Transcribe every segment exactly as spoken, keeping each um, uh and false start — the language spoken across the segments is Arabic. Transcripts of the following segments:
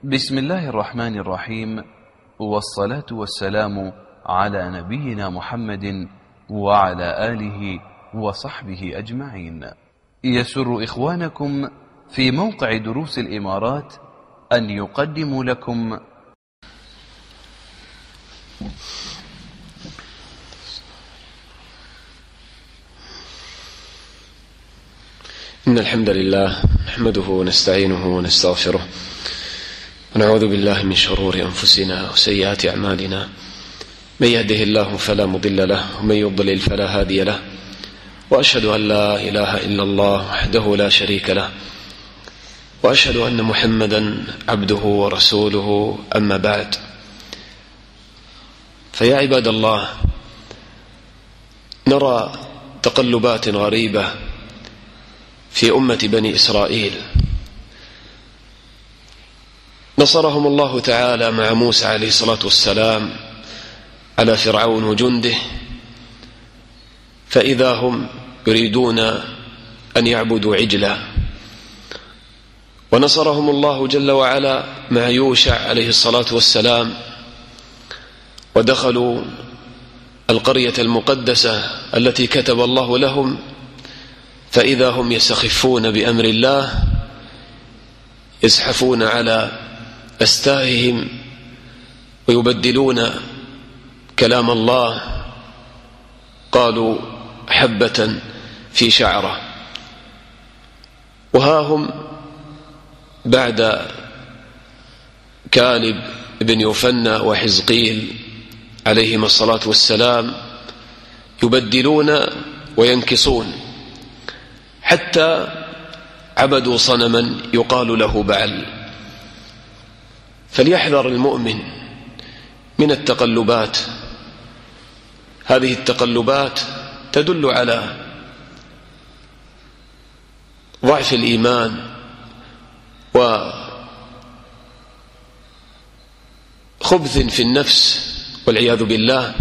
بسم الله الرحمن الرحيم، والصلاة والسلام على نبينا محمد وعلى آله وصحبه أجمعين. يسر إخوانكم في موقع دروس الإمارات أن يقدموا لكم إن الحمد لله نحمده ونستعينه ونستغفره ونعوذ بالله من شرور أنفسنا وسيئات أعمالنا. من يهده الله فلا مضل له ومن يضلل فلا هادي له، وأشهد أن لا إله إلا الله وحده لا شريك له، وأشهد أن محمدا عبده ورسوله. أما بعد، فيا عباد الله، نرى تقلبات غريبة في أمة بني إسرائيل. نصرهم الله تعالى مع موسى عليه الصلاة والسلام على فرعون وجنده، فإذا هم يريدون أن يعبدوا عجلا. ونصرهم الله جل وعلا مع يوشع عليه الصلاة والسلام، ودخلوا القرية المقدسة التي كتب الله لهم، فإذا هم يستخفون بأمر الله، يزحفون على أستاههم ويبدلون كلام الله. قالوا حبة في شعرة. وها هم بعد كالب بن يوفنى وحزقيل عليهما الصلاة والسلام يبدلون وينكصون، حتى عبدوا صنما يقال له بعل. فليحذر المؤمن من التقلبات. هذه التقلبات تدل على ضعف الإيمان وخبث في النفس والعياذ بالله.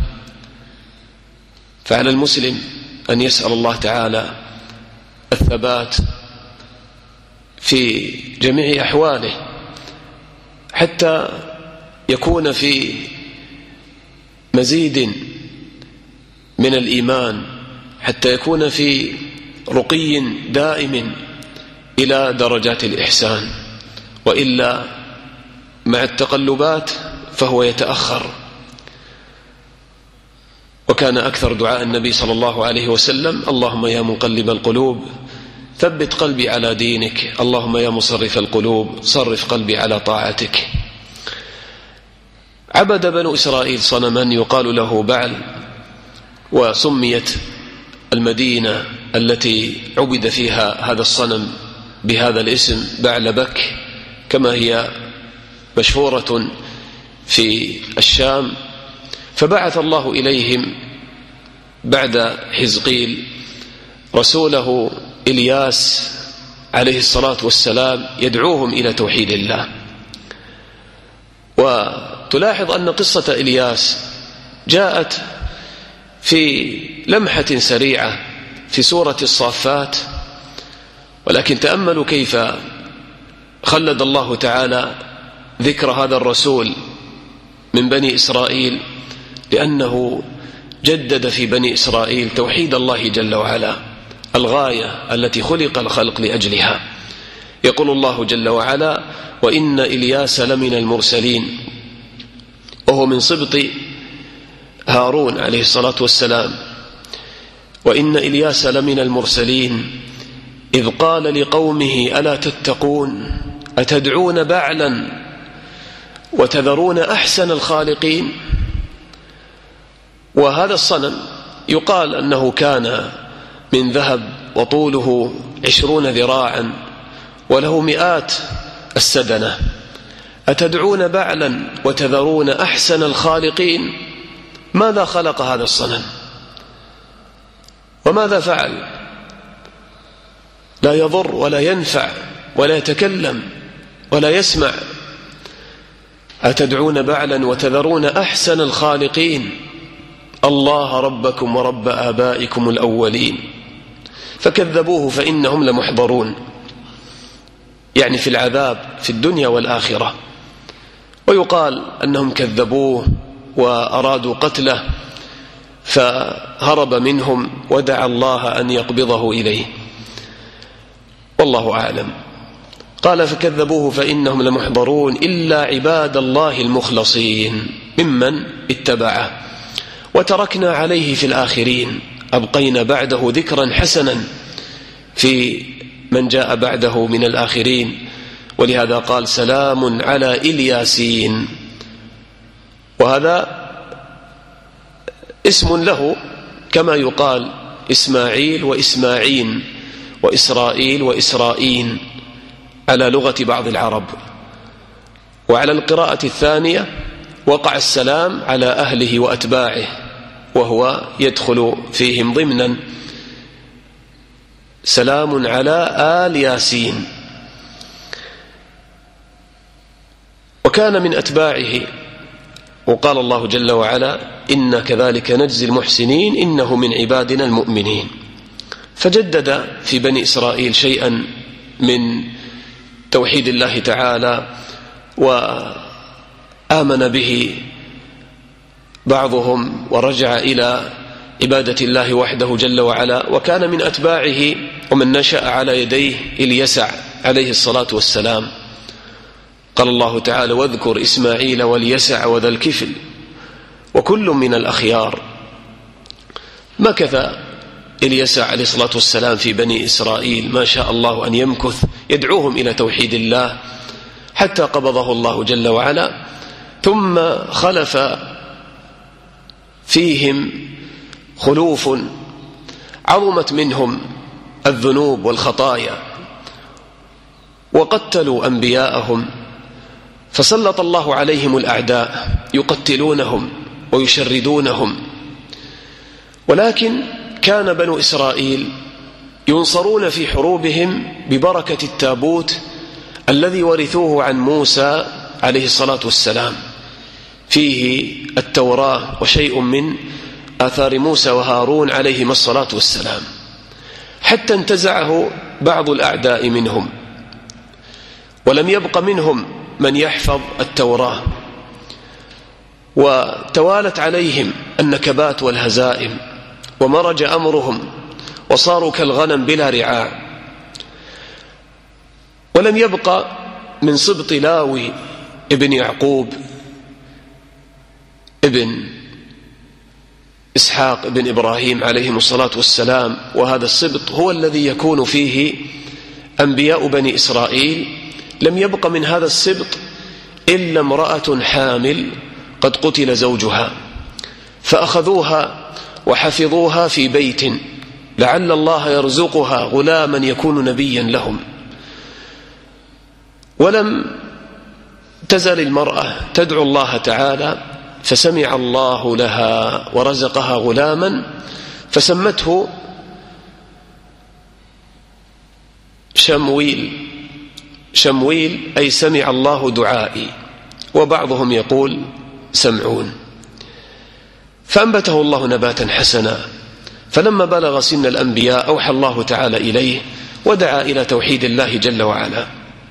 فعلى المسلم أن يسأل الله تعالى الثبات في جميع أحواله، حتى يكون في مزيد من الإيمان، حتى يكون في رقي دائم إلى درجات الإحسان، وإلا مع التقلبات فهو يتأخر. وكان أكثر دعاء النبي صلى الله عليه وسلم: اللهم يا مقلب القلوب ثبت قلبي على دينك، اللهم يا مصرف القلوب صرف قلبي على طاعتك. عبد بنو إسرائيل صنما يقال له بعل، وسميت المدينة التي عبد فيها هذا الصنم بهذا الاسم بعل بك، كما هي مشهورة في الشام. فبعث الله إليهم بعد حزقيل رسوله إلياس عليه الصلاة والسلام يدعوهم إلى توحيد الله. وتلاحظ أن قصة إلياس جاءت في لمحة سريعة في سورة الصافات، ولكن تأملوا كيف خلد الله تعالى ذكر هذا الرسول من بني إسرائيل، لأنه جدد في بني إسرائيل توحيد الله جل وعلا، الغاية التي خلق الخلق لأجلها. يقول الله جل وعلا: وإن إلياس لمن المرسلين، وهو من سبط هارون عليه الصلاة والسلام. وإن إلياس لمن المرسلين إذ قال لقومه ألا تتقون أتدعون بعلا وتذرون أحسن الخالقين. وهذا الصنم يقال أنه كان من ذهب، وطوله عشرون ذراعا، وله مئات السدنة. أتدعون بعلا وتذرون أحسن الخالقين. ماذا خلق هذا الصنم؟ وماذا فعل؟ لا يضر ولا ينفع ولا يتكلم ولا يسمع. أتدعون بعلا وتذرون أحسن الخالقين الله ربكم ورب آبائكم الأولين. فكذبوه فإنهم لمحضرون، يعني في العذاب في الدنيا والآخرة. ويقال أنهم كذبوه وأرادوا قتله فهرب منهم ودعا الله أن يقبضه إليه، والله أعلم. قال فكذبوه فإنهم لمحضرون إلا عباد الله المخلصين ممن اتبعه وتركنا عليه في الآخرين، أبقينا بعده ذكرا حسنا في من جاء بعده من الآخرين، ولهذا قال سلام على الياسين، وهذا اسم له كما يقال إسماعيل وإسماعين وإسرائيل وإسرائين على لغة بعض العرب. وعلى القراءة الثانية وقع السلام على أهله وأتباعه، وهو يدخل فيهم ضمنا سلام على آل ياسين. وكان من أتباعه، وقال الله جل وعلا إنا كذلك نجزي المحسنين إنه من عبادنا المؤمنين، فجدد في بني إسرائيل شيئا من توحيد الله تعالى وآمن به بعضهم ورجع إلى عبادة الله وحده جل وعلا. وكان من أتباعه ومن نشأ على يديه اليسع عليه الصلاة والسلام. قال الله تعالى واذكر إسماعيل واليسع وذا الكفل وكل من الأخيار. مكث اليسع عليه الصلاة والسلام في بني إسرائيل ما شاء الله أن يمكث يدعوهم إلى توحيد الله حتى قبضه الله جل وعلا، ثم خلف فيهم خلوف عظمت منهم الذنوب والخطايا وقتلوا أنبياءهم، فسلط الله عليهم الأعداء يقتلونهم ويشردونهم. ولكن كان بنو إسرائيل ينصرون في حروبهم ببركة التابوت الذي ورثوه عن موسى عليه الصلاة والسلام، فيه التوراة وشيء من آثار موسى وهارون عليهما الصلاة والسلام، حتى انتزعه بعض الأعداء منهم ولم يبق منهم من يحفظ التوراة، وتوالت عليهم النكبات والهزائم ومرج أمرهم وصاروا كالغنم بلا رعاع. ولم يبق من سبط لاوي ابن يعقوب ابن إسحاق ابن إبراهيم عليهم الصلاة والسلام، وهذا السبط هو الذي يكون فيه أنبياء بني إسرائيل. لم يبق من هذا السبط إلا امرأة حامل قد قتل زوجها، فأخذوها وحفظوها في بيت لعل الله يرزقها غلاما يكون نبيا لهم. ولم تزل المرأة تدعو الله تعالى فسمع الله لها ورزقها غلاما فسمته شمويل. شمويل أي سمع الله دعائي، وبعضهم يقول سمعون. فأنبته الله نباتا حسنا، فلما بلغ سن الأنبياء أوحى الله تعالى إليه ودعا إلى توحيد الله جل وعلا.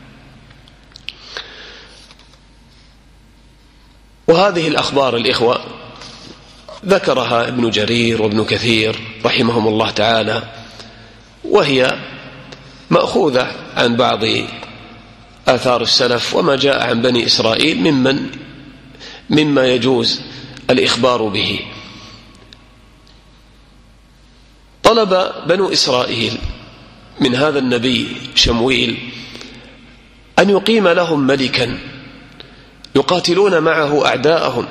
وهذه الأخبار الإخوة ذكرها ابن جرير وابن كثير رحمهم الله تعالى، وهي مأخوذة عن بعض آثار السلف وما جاء عن بني إسرائيل ممن مما يجوز الإخبار به. طلب بنو إسرائيل من هذا النبي شمويل أن يقيم لهم ملكا يقاتلون معه أعداءهم،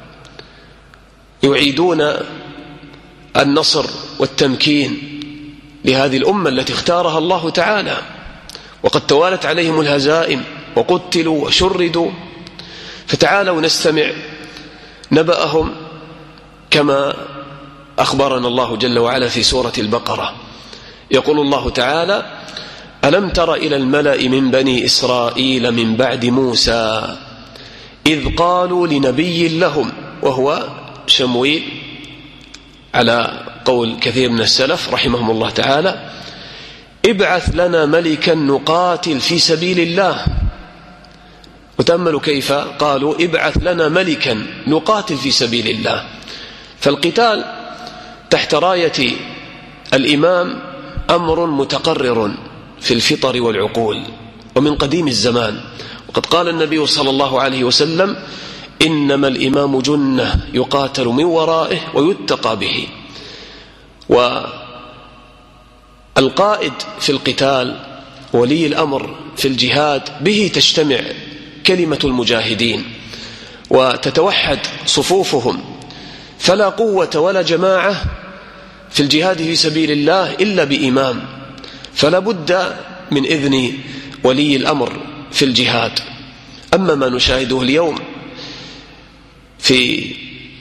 يعيدون النصر والتمكين لهذه الأمة التي اختارها الله تعالى، وقد توالت عليهم الهزائم وقتلوا وشردوا. فتعالوا نستمع نبأهم كما أخبرنا الله جل وعلا في سورة البقرة. يقول الله تعالى ألم تر إلى الملأ من بني إسرائيل من بعد موسى إذ قالوا لنبي لهم، وهو شمويل على قول كثير من السلف رحمهم الله تعالى، ابعث لنا ملكا نقاتل في سبيل الله وتأملوا كيف قالوا ابعث لنا ملكا نقاتل في سبيل الله. فالقتال تحت راية الإمام أمر متقرر في الفطر والعقول ومن قديم الزمان، وقد قال النبي صلى الله عليه وسلم إنما الإمام جنة يقاتل من ورائه ويتقى به. والقائد في القتال ولي الأمر في الجهاد به تجتمع كلمة المجاهدين وتتوحد صفوفهم، فلا قوة ولا جماعة في الجهاد في سبيل الله إلا بإمام، فلا بد من إذن ولي الأمر في الجهاد. أما ما نشاهده اليوم في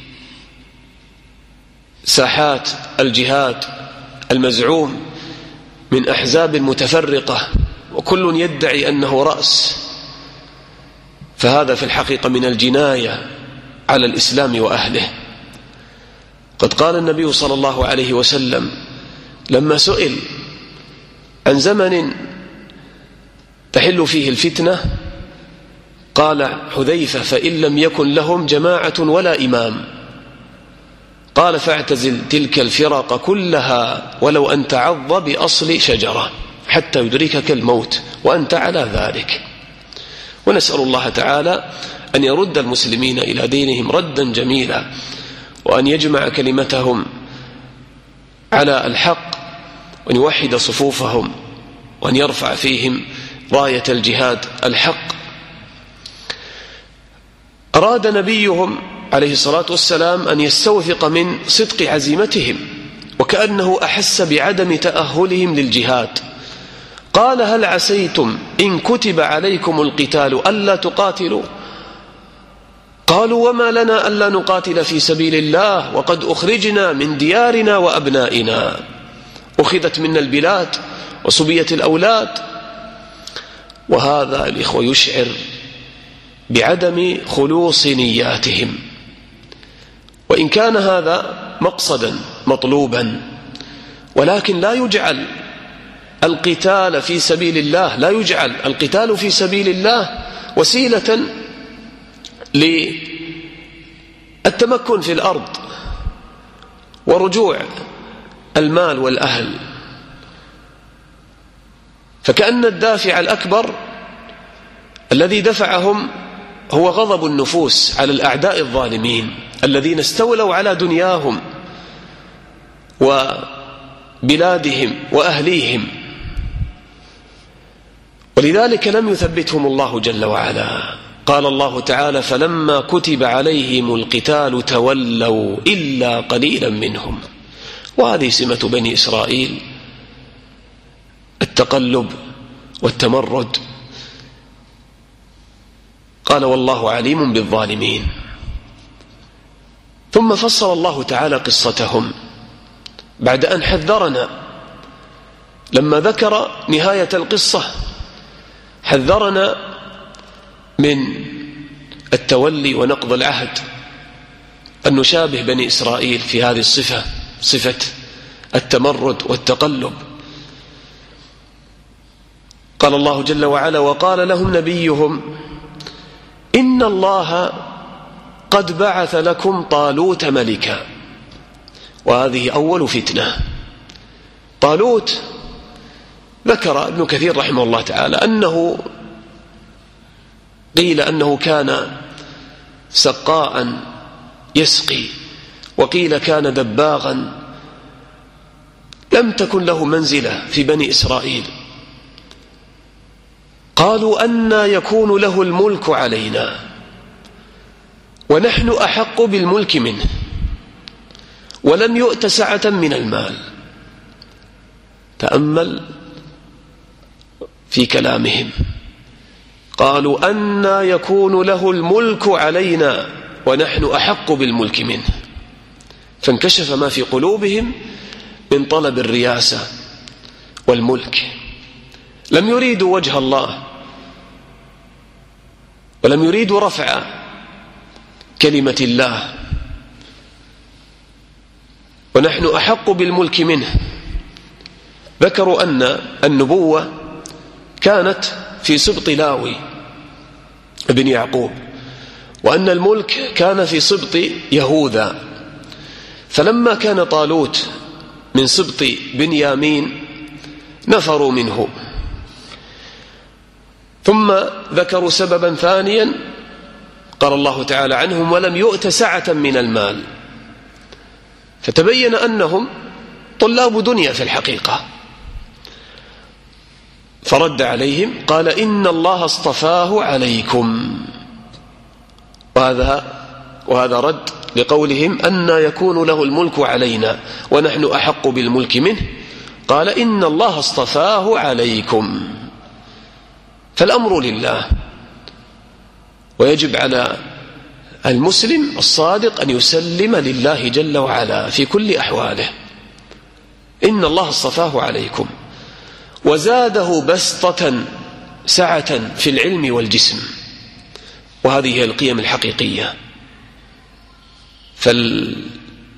ساحات الجهاد المزعوم من أحزاب متفرقة وكل يدعي أنه رأس، فهذا في الحقيقة من الجناية على الإسلام وأهله. قد قال النبي صلى الله عليه وسلم لما سئل عن زمن تحل فيه الفتنة قال حذيفة فإن لم يكن لهم جماعة ولا إمام، قال فاعتزل تلك الفرق كلها ولو أن تعض بأصل شجرة حتى يدركك الموت وأنت على ذلك. ونسأل الله تعالى أن يرد المسلمين إلى دينهم ردا جميلا، وأن يجمع كلمتهم على الحق، وأن يوحد صفوفهم، وأن يرفع فيهم راية الجهاد الحق. أراد نبيهم عليه الصلاة والسلام أن يستوثق من صدق عزيمتهم، وكأنه أحس بعدم تأهلهم للجهاد. قال هل عسيتم إن كتب عليكم القتال ألا تقاتلوا؟ قالوا وما لنا ألا نقاتل في سبيل الله وقد أخرجنا من ديارنا وأبنائنا، أخذت منا البلاد وصبيت الأولاد. وهذا الإخوة يشعر بعدم خلوص نياتهم، وإن كان هذا مقصدا مطلوبا، ولكن لا يجعل القتال في سبيل الله لا يجعل القتال في سبيل الله وسيلة للتمكن في الأرض ورجوع المال والأهل. فكأن الدافع الأكبر الذي دفعهم هو غضب النفوس على الأعداء الظالمين الذين استولوا على دنياهم وبلادهم وأهليهم، ولذلك لم يثبتهم الله جل وعلا. قال الله تعالى فلما كتب عليهم القتال تولوا إلا قليلا منهم. وهذه سمة بني إسرائيل، التقلب والتمرد. قال والله عليم بالظالمين. ثم فصل الله تعالى قصتهم بعد أن حذرنا. لما ذكر نهاية القصة حذرنا من التولي ونقض العهد، أن نشابه بني إسرائيل في هذه الصفة، صفة التمرد والتقلب. قال الله جل وعلا وقال لهم نبيهم إن الله قد بعث لكم طالوت ملكا. وهذه أول فتنة. طالوت ذكر ابن كثير رحمه الله تعالى أنه قيل أنه كان سقاء يسقي، وقيل كان دباغا، لم تكن له منزلة في بني إسرائيل. قالوا أنى يكون له الملك علينا ونحن أحق بالملك منه ولم يؤت سعة من المال. تأمل في كلامهم. قالوا أنى يكون له الملك علينا ونحن أحق بالملك منه. فانكشف ما في قلوبهم من طلب الرياسة والملك. لم يريدوا وجه الله ولم يريدوا رفع كلمة الله، ونحن أحق بالملك منه. ذكروا أن النبوة كانت في سبط لاوي، بن يعقوب، وأن الملك كان في سبط يهوذا. فلما كان طالوت من سبط بنيامين نفروا منه. ثم ذكروا سببا ثانيا قال الله تعالى عنهم: ولم يؤت سعة من المال. فتبين أنهم طلاب دنيا في الحقيقة. فرد عليهم قال: إن الله اصطفاه عليكم. وهذا وهذا رد لقولهم: أن يكون له الملك علينا ونحن أحق بالملك منه. قال: إن الله اصطفاه عليكم. فالأمر لله، ويجب على المسلم الصادق أن يسلم لله جل وعلا في كل أحواله. إن الله اصطفاه عليكم وزاده بسطة سعة في العلم والجسم، وهذه هي القيم الحقيقية. فالملك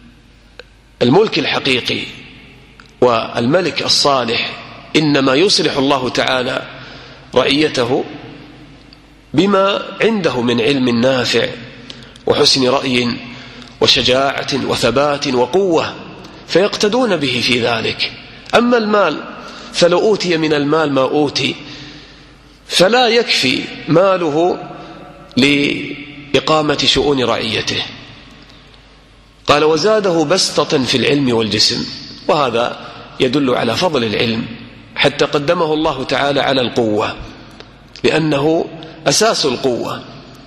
الحقيقي والملك الصالح إنما يصلح الله تعالى رعيته بما عنده من علم نافع وحسن رأي وشجاعة وثبات وقوة، فيقتدون به في ذلك. أما المال فلو أوتي من المال ما أوتي فلا يكفي ماله لإقامة شؤون رعيته. قال: وزاده بسطة في العلم والجسم، وهذا يدل على فضل العلم، حتى قدمه الله تعالى على القوة لأنه أساس القوة.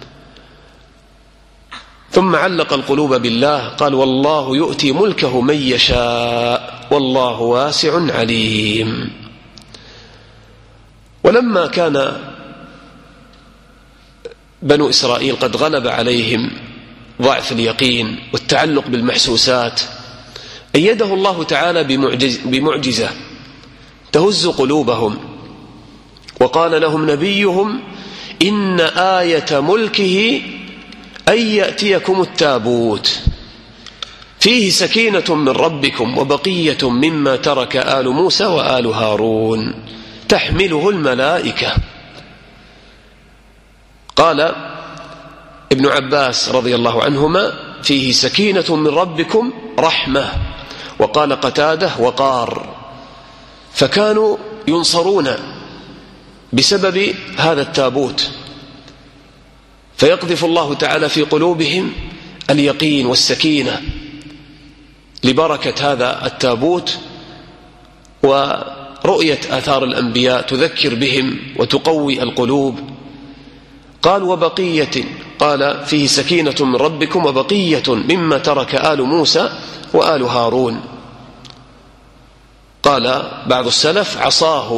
ثم علق القلوب بالله قال: والله يؤتي ملكه من يشاء والله واسع عليم. ولما كان بنو إسرائيل قد غلب عليهم ضعف اليقين والتعلق بالمحسوسات، أيده الله تعالى بمعجز بمعجزة تهز قلوبهم، وقال لهم نبيهم: إن آية ملكه أن يأتيكم التابوت فيه سكينة من ربكم وبقية مما ترك آل موسى وآل هارون تحمله الملائكة. قال ابن عباس رضي الله عنهما: فيه سكينة من ربكم رحمة. وقال قتادة: وقار. فكانوا ينصرون بسبب هذا التابوت، فيقذف الله تعالى في قلوبهم اليقين والسكينة لبركة هذا التابوت ورؤية آثار الأنبياء تذكر بهم وتقوي القلوب. قال: وبقية، قال: فيه سكينة من ربكم وبقية مما ترك آل موسى وآل هارون. قال بعض السلف: عصاه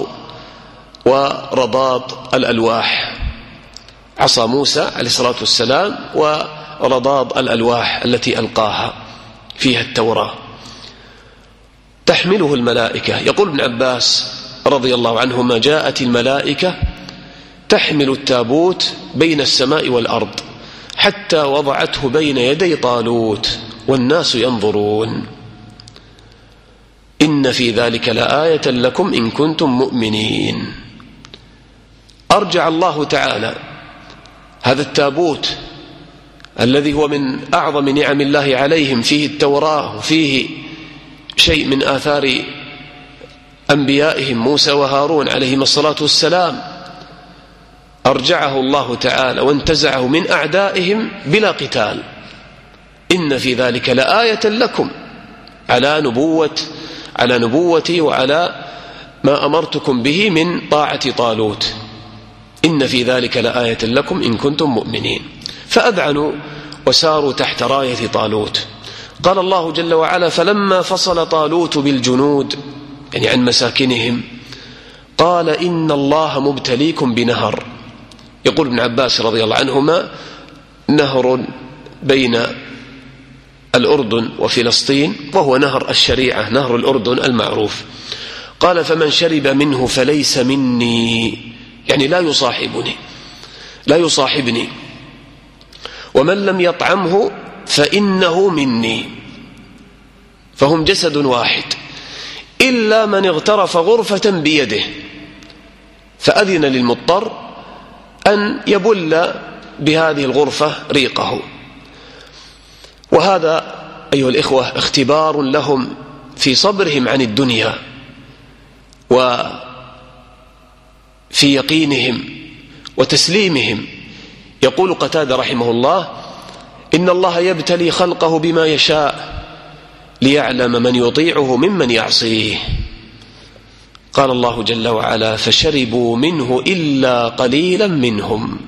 ورضاض الألواح، عصا موسى عليه الصلاة والسلام ورضاض الألواح التي ألقاها فيها التوراة تحمله الملائكة. يقول ابن عباس رضي الله عنهما: جاءت الملائكة تحمل التابوت بين السماء والأرض حتى وضعته بين يدي طالوت والناس ينظرون. إن في ذلك لآية لكم إن كنتم مؤمنين. أرجع الله تعالى هذا التابوت الذي هو من أعظم نعم الله عليهم، فيه التوراة وفيه شيء من آثار أنبيائهم موسى وهارون عليهم الصلاة والسلام، أرجعه الله تعالى وانتزعه من أعدائهم بلا قتال. إن في ذلك لآية لكم على نبوة على نبوتي وعلى ما أمرتكم به من طاعة طالوت. إن في ذلك لآية لكم إن كنتم مؤمنين. فأذعنوا وساروا تحت راية طالوت. قال الله جل وعلا: فلما فصل طالوت بالجنود، يعني عن مساكنهم، قال: إن الله مبتليكم بنهر. يقول ابن عباس رضي الله عنهما: نهر بين الأردن وفلسطين، وهو نهر الشريعة، نهر الأردن المعروف. قال: فمن شرب منه فليس مني، يعني لا يصاحبني لا يصاحبني ومن لم يطعمه فإنه مني. فهم جسد واحد إلا من اغترف غرفة بيده، فأذن للمضطر أن يبل بهذه الغرفة ريقه. وهذا أيها الإخوة اختبار لهم في صبرهم عن الدنيا وفي يقينهم وتسليمهم. يقول قتادة رحمه الله: إن الله يبتلي خلقه بما يشاء ليعلم من يطيعه ممن يعصيه. قال الله جل وعلا: فشربوا منه إلا قليلا منهم.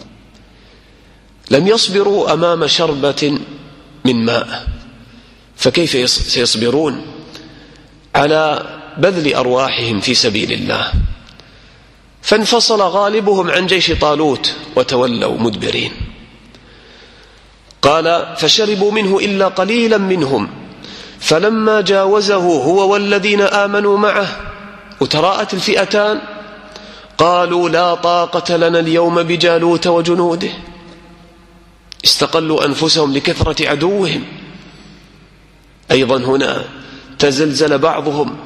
لم يصبروا أمام شربة من ماء، فكيف سيصبرون على بذل أرواحهم في سبيل الله؟ فانفصل غالبهم عن جيش طالوت وتولوا مدبرين. قال: فشربوا منه إلا قليلا منهم فلما جاوزه هو والذين آمنوا معه وتراءت الفئتان قالوا: لا طاقة لنا اليوم بجالوت وجنوده. استقلوا أنفسهم لكثرة عدوهم. أيضا هنا تزلزل بعضهم.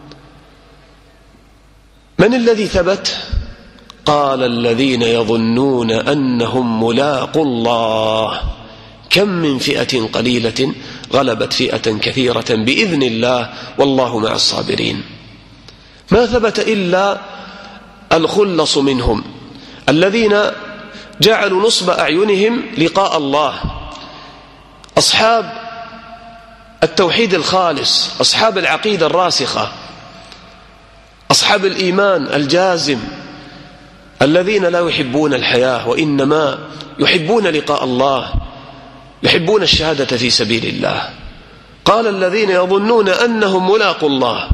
من الذي ثبت؟ قال: الذين يظنون أنهم ملاقوا الله كم من فئة قليلة غلبت فئة كثيرة بإذن الله والله مع الصابرين. ما ثبت إلا الخلص منهم الذين جعلوا نصب أعينهم لقاء الله، أصحاب التوحيد الخالص، أصحاب العقيدة الراسخة، أصحاب الإيمان الجازم، الذين لا يحبون الحياة وإنما يحبون لقاء الله، يحبون الشهادة في سبيل الله. قال: الذين يظنون أنهم ملاقوا الله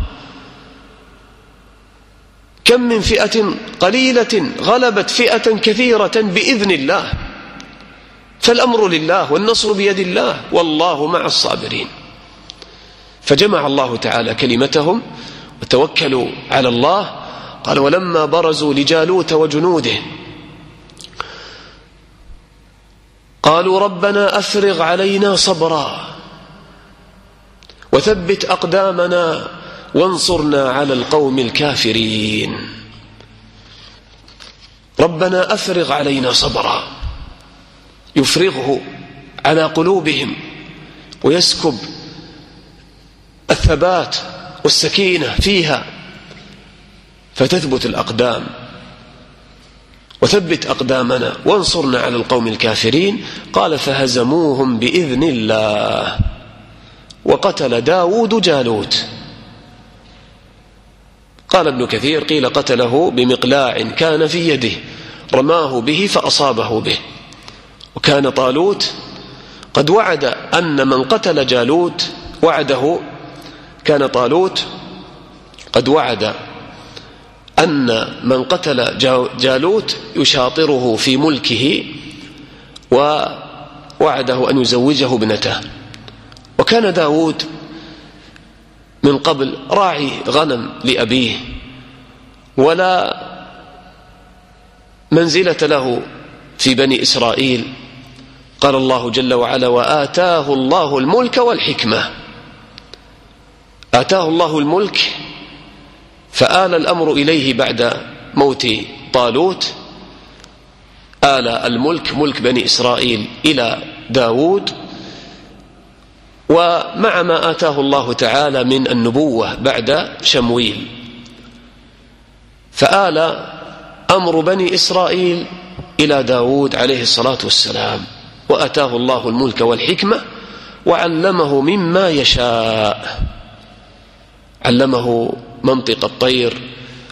كم من فئة قليلة غلبت فئة كثيرة بإذن الله. فالأمر لله والنصر بيد الله والله مع الصابرين. فجمع الله تعالى كلمتهم وتوكلوا على الله. قال: ولما برزوا لجالوت وجنوده قالوا ربنا أفرغ علينا صبرا وثبت أقدامنا وانصرنا على القوم الكافرين. ربنا أفرغ علينا صبرا، يفرغه على قلوبهم ويسكب الثبات والسكينة فيها فتثبت الأقدام. وثبت أقدامنا وانصرنا على القوم الكافرين. قال: فهزموهم بإذن الله وقتل داود جالوت. قال ابن كثير: قيل قتله بمقلاع كان في يده رماه به فأصابه به. وكان طالوت قد وعد أن من قتل جالوت وعده، كان طالوت قد وعد أن من قتل جالوت يشاطره في ملكه ووعده أن يزوجه ابنته. وكان داود من قبل راعي غنم لأبيه ولا منزلة له في بني إسرائيل. قال الله جل وعلا: وآتاه الله الملك والحكمة. آتاه الله الملك فآل الأمر إليه بعد موت طالوت. آل الملك ملك بني إسرائيل إلى داود، ومع ما آتاه الله تعالى من النبوة بعد شمويل، فآل أمر بني إسرائيل إلى داود عليه الصلاة والسلام. وآتاه الله الملك والحكمة وعلمه مما يشاء. علمه منطق الطير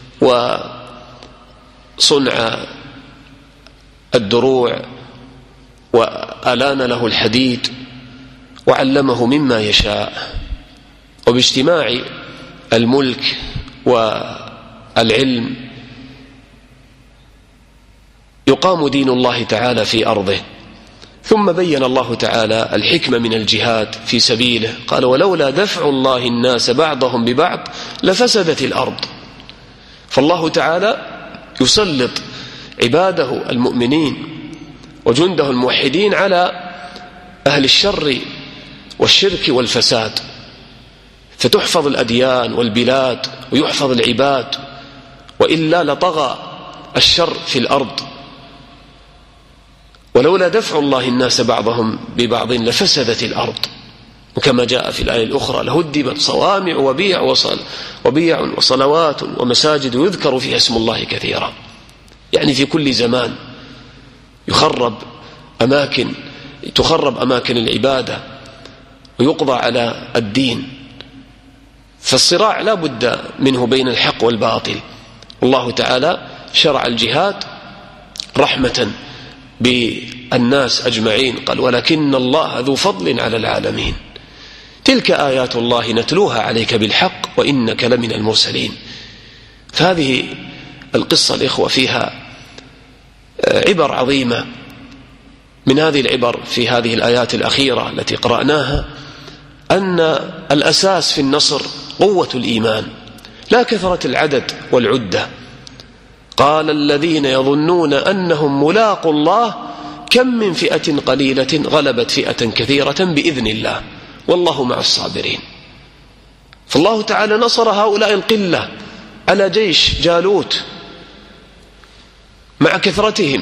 وصنع الدروع وألان له الحديد وعلمه مما يشاء. وباجتماع الملك والعلم يقام دين الله تعالى في أرضه. ثم بين الله تعالى الحكمة من الجهاد في سبيله. قال: ولولا دفع الله الناس بعضهم ببعض لفسدت الأرض. فالله تعالى يسلط عباده المؤمنين وجنده الموحدين على أهل الشر والشرك والفساد، فتحفظ الأديان والبلاد ويحفظ العباد، وإلا لطغى الشر في الأرض. ولولا دفع الله الناس بعضهم ببعض لفسدت الأرض، وكما جاء في الآية الأخرى لهدمت صوامع وبيع وصل وبيع وصلوات ومساجد يذكر فيها اسم الله كثيرا. يعني في كل زمان يخرب أماكن تخرب أماكن العبادة ويقضى على الدين، فالصراع لا بد منه بين الحق والباطل. الله تعالى شرع الجهاد رحمة بالناس أجمعين، قال ولكن الله ذو فضل على العالمين. تلك آيات الله نتلوها عليك بالحق وإنك لمن المرسلين. فهذه القصة الإخوة فيها عبر عظيمة. من هذه العبر في هذه الآيات الأخيرة التي قرأناها أن الأساس في النصر قوة الإيمان لا كثرة العدد والعدة. قال الذين يظنون أنهم ملاقوا الله كم من فئة قليلة غلبت فئة كثيرة بإذن الله والله مع الصابرين. فالله تعالى نصر هؤلاء القلة على جيش جالوت مع كثرتهم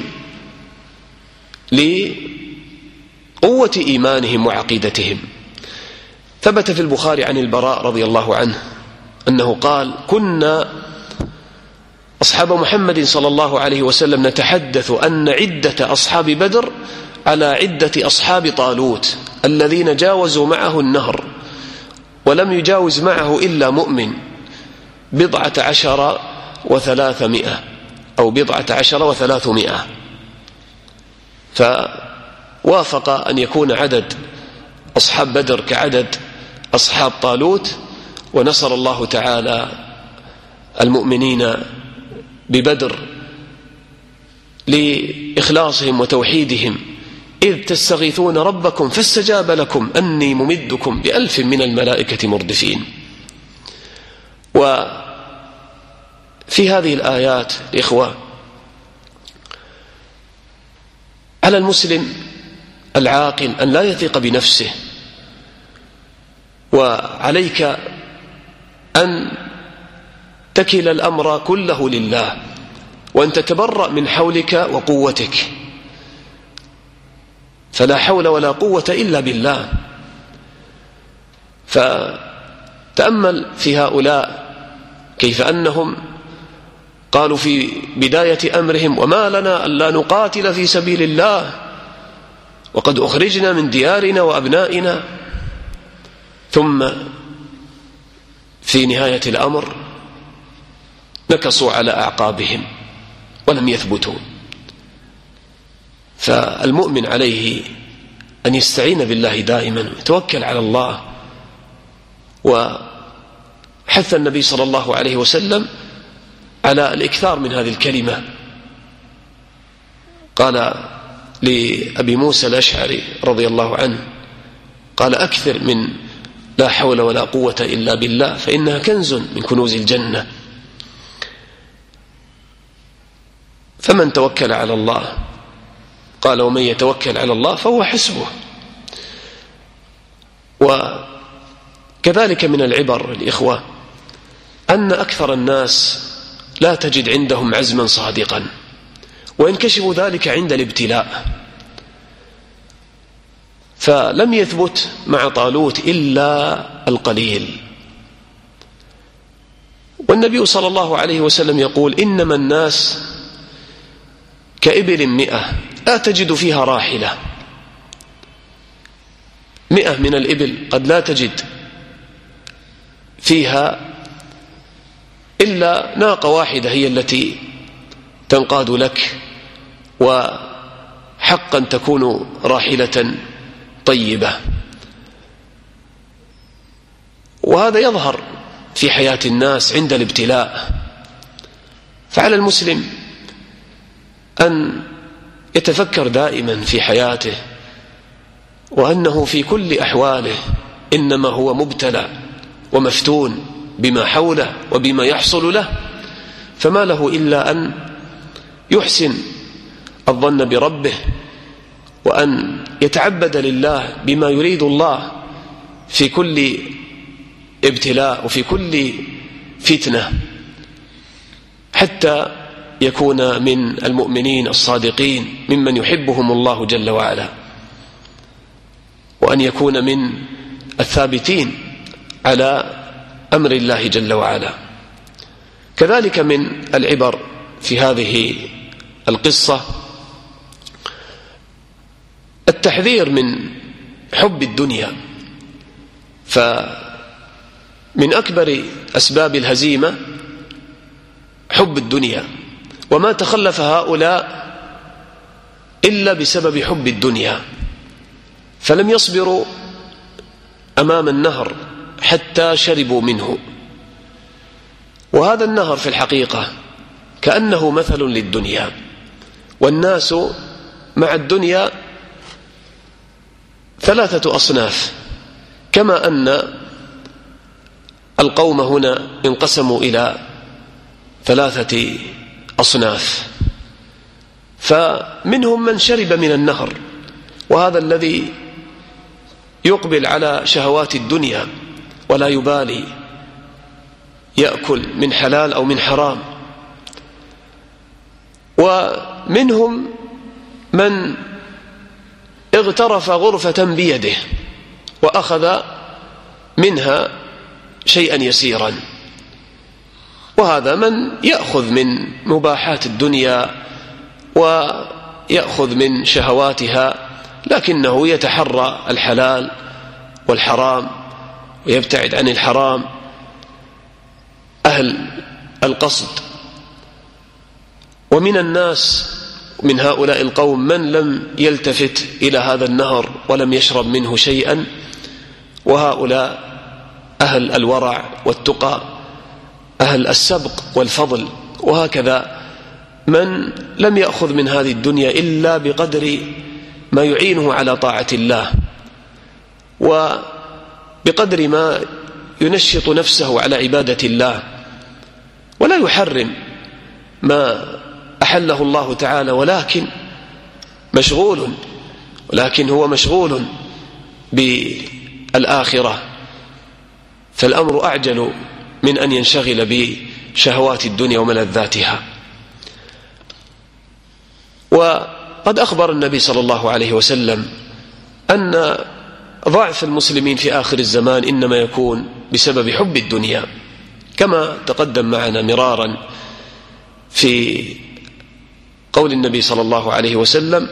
لقوة إيمانهم وعقيدتهم. ثبت في البخاري عن البراء رضي الله عنه أنه قال كنا أصحاب محمد صلى الله عليه وسلم نتحدث أن عدة أصحاب بدر على عدة أصحاب طالوت الذين جاوزوا معه النهر ولم يجاوز معه إلا مؤمن بضعة عشر وثلاثمائة أو بضعة عشر وثلاثمائة. فوافق أن يكون عدد أصحاب بدر كعدد أصحاب طالوت، ونصر الله تعالى المؤمنين ببدر لإخلاصهم وتوحيدهم. إذ تستغيثون ربكم فاستجاب لكم أني ممدكم بألف من الملائكة مردفين. وفي هذه الآيات الإخوة على المسلم العاقل أن لا يثق بنفسه، وعليك أن تكل الأمر كله لله وأن تتبرأ من حولك وقوتك، فلا حول ولا قوة إلا بالله. فتأمل في هؤلاء كيف أنهم قالوا في بداية أمرهم وما لنا ألا نقاتل في سبيل الله وقد أخرجنا من ديارنا وأبنائنا، ثم في نهاية الأمر نكصوا على أعقابهم ولم يثبتوا. فالمؤمن عليه أن يستعين بالله دائما ويتوكل على الله. وحث النبي صلى الله عليه وسلم على الإكثار من هذه الكلمة. قال لأبي موسى الأشعري رضي الله عنه قال أكثر من لا حول ولا قوة إلا بالله فإنها كنز من كنوز الجنة. فمن توكل على الله قال ومن يتوكل على الله فهو حسبه. وكذلك من العبر الإخوة أن أكثر الناس لا تجد عندهم عزما صادقا، وينكشف ذلك عند الابتلاء. فلم يثبت مع طالوت إلا القليل. والنبي صلى الله عليه وسلم يقول إنما الناس كإبل مئة لا تجد فيها راحلة. مئة من الإبل قد لا تجد فيها إلا ناقة واحدة هي التي تنقاد لك، وحقا تكون راحلة طيبة. وهذا يظهر في حياة الناس عند الابتلاء. فعلى المسلم أن يتفكر دائما في حياته وأنه في كل أحواله إنما هو مبتلى ومفتون بما حوله وبما يحصل له، فما له إلا أن يحسن الظن بربه وأن يتعبد لله بما يريد الله في كل ابتلاء وفي كل فتنة، حتى يكون من المؤمنين الصادقين ممن يحبهم الله جل وعلا، وأن يكون من الثابتين على أمر الله جل وعلا. كذلك من العبر في هذه القصة التحذير من حب الدنيا، فمن أكبر أسباب الهزيمة حب الدنيا، وما تخلف هؤلاء إلا بسبب حب الدنيا، فلم يصبروا أمام النهر حتى شربوا منه. وهذا النهر في الحقيقة كأنه مثل للدنيا، والناس مع الدنيا ثلاثة أصناف، كما أن القوم هنا انقسموا إلى ثلاثة أصناف. فمنهم من شرب من النهر، وهذا الذي يقبل على شهوات الدنيا ولا يبالي يأكل من حلال أو من حرام. ومنهم من اغترف غرفة بيده وأخذ منها شيئا يسيرا، وهذا من يأخذ من مباحات الدنيا ويأخذ من شهواتها، لكنه يتحرى الحلال والحرام ويبتعد عن الحرام. أهل القصد. ومن الناس من هؤلاء القوم من لم يلتفت إلى هذا النهر ولم يشرب منه شيئا، وهؤلاء أهل الورع والتقى، أهل السبق والفضل. وهكذا من لم يأخذ من هذه الدنيا إلا بقدر ما يعينه على طاعة الله، وبقدر ما ينشط نفسه على عبادة الله، ولا يحرم ما أحله الله تعالى، ولكن مشغول ولكن هو مشغول بالآخرة، فالأمر أعجل من أن ينشغل بشهوات الدنيا وملذاتها. وقد أخبر النبي صلى الله عليه وسلم أن ضعف المسلمين في آخر الزمان إنما يكون بسبب حب الدنيا، كما تقدم معنا مرارا في قول النبي صلى الله عليه وسلم: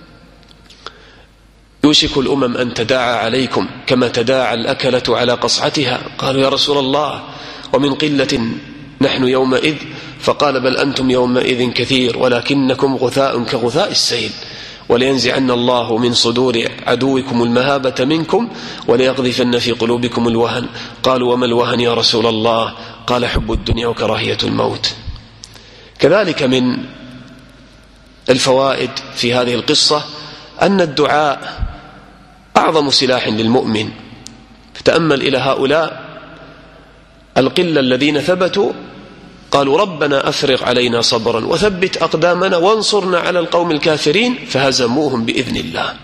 يوشك الأمم أن تداعى عليكم كما تداعى الأكلة على قصعتها. قالوا: يا رسول الله، ومن قلة نحن يومئذ؟ فقال: بل أنتم يومئذ كثير ولكنكم غثاء كغثاء السيل، ولينزعن الله من صدور عدوكم المهابة منكم وليقذفن في قلوبكم الوهن. قالوا: وما الوهن يا رسول الله؟ قال: حب الدنيا وكراهية الموت. كذلك من الفوائد في هذه القصة أن الدعاء أعظم سلاح للمؤمن. فتأمل إلى هؤلاء القلة الذين ثبتوا، قالوا: ربنا أفرغ علينا صبرا وثبت أقدامنا وانصرنا على القوم الكافرين، فهزموهم بإذن الله.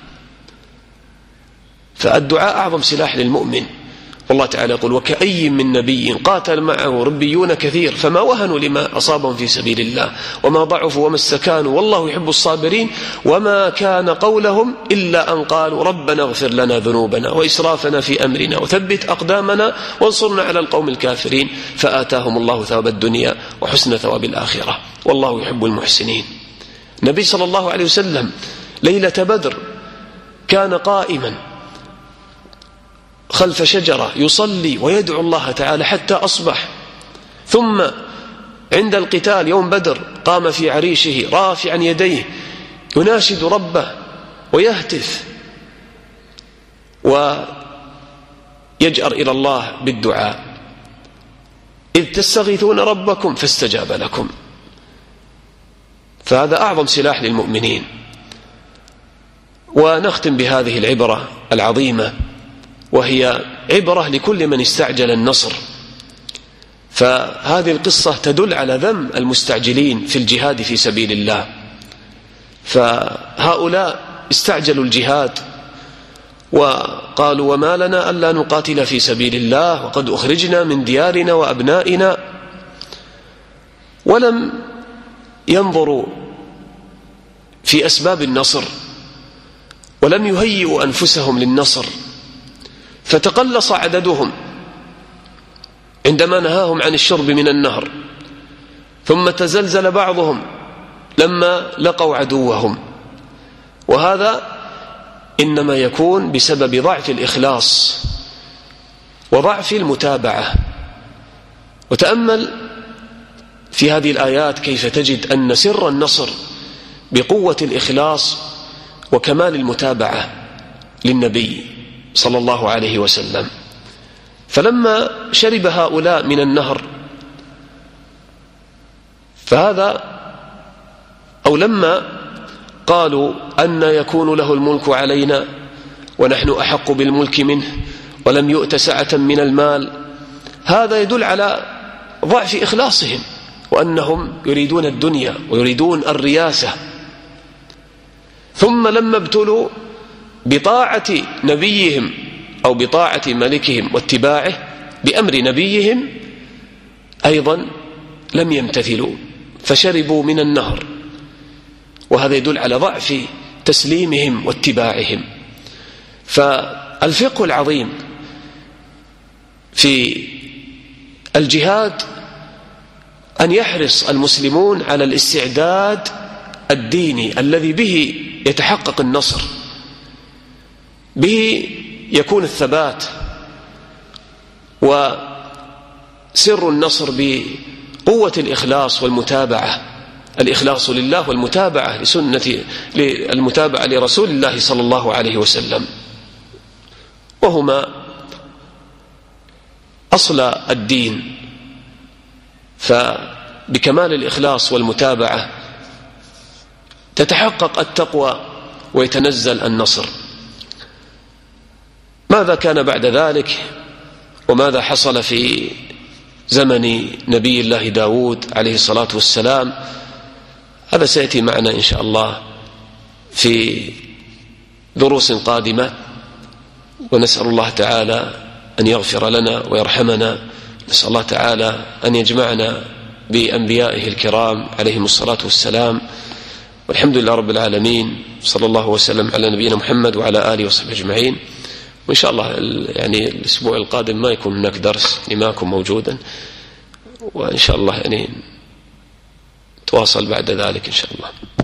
فالدعاء أعظم سلاح للمؤمن. والله تعالى يقول: وكأي من نبي قاتل معه ربيون كثير فما وهنوا لما أصابهم في سبيل الله وما ضعفوا وما استكانوا والله يحب الصابرين وما كان قولهم إلا أن قالوا ربنا اغفر لنا ذنوبنا وإسرافنا في أمرنا وثبت أقدامنا وانصرنا على القوم الكافرين، فآتاهم الله ثواب الدنيا وحسن ثواب الآخرة والله يحب المحسنين. النبي صلى الله عليه وسلم ليلة بدر كان قائما خلف شجرة يصلي ويدعو الله تعالى حتى أصبح، ثم عند القتال يوم بدر قام في عريشه رافعا يديه يناشد ربه ويهتف ويجأر إلى الله بالدعاء: إذ تستغيثون ربكم فاستجاب لكم. فهذا أعظم سلاح للمؤمنين. ونختم بهذه العبرة العظيمة، وهي عبرة لكل من استعجل النصر. فهذه القصة تدل على ذم المستعجلين في الجهاد في سبيل الله. فهؤلاء استعجلوا الجهاد وقالوا: وما لنا ألا نقاتل في سبيل الله وقد أخرجنا من ديارنا وأبنائنا، ولم ينظر في أسباب النصر ولم يهيئوا أنفسهم للنصر، فتقلص عددهم عندما نهاهم عن الشرب من النهر، ثم تزلزل بعضهم لما لقوا عدوهم. وهذا إنما يكون بسبب ضعف الإخلاص وضعف المتابعة. وتأمل في هذه الآيات كيف تجد أن سر النصر بقوة الإخلاص وكمال المتابعة للنبي صلى الله عليه وسلم. فلما شرب هؤلاء من النهر فهذا أو لما قالوا أن يكون له الملك علينا ونحن أحق بالملك منه ولم يؤت سعة من المال، هذا يدل على ضعف إخلاصهم وأنهم يريدون الدنيا ويريدون الرياسة. ثم لما ابتلوا بطاعة نبيهم أو بطاعة ملكهم واتباعه بأمر نبيهم أيضا لم يمتثلوا فشربوا من النهر، وهذا يدل على ضعف تسليمهم واتباعهم. فالفقه العظيم في الجهاد أن يحرص المسلمون على الاستعداد الديني الذي به يتحقق النصر، به يكون الثبات، وسر النصر بقوة الإخلاص والمتابعة، الإخلاص لله والمتابعة لسنة المتابعة لرسول الله صلى الله عليه وسلم، وهما أصل الدين. فبكمال الإخلاص والمتابعة تتحقق التقوى ويتنزل النصر. ماذا كان بعد ذلك وماذا حصل في زمن نبي الله داود عليه الصلاة والسلام هذا سيأتي معنا إن شاء الله في دروس قادمة، ونسأل الله تعالى أن يغفر لنا ويرحمنا. نسأل الله تعالى أن يجمعنا بأنبيائه الكرام عليهم الصلاة والسلام، والحمد لله رب العالمين. صلى الله وسلم على نبينا محمد وعلى آله وصحبه أجمعين. وإن شاء الله يعني الأسبوع القادم ما يكون هناك درس لما أكون موجودا، وإن شاء الله يعني تواصل بعد ذلك إن شاء الله.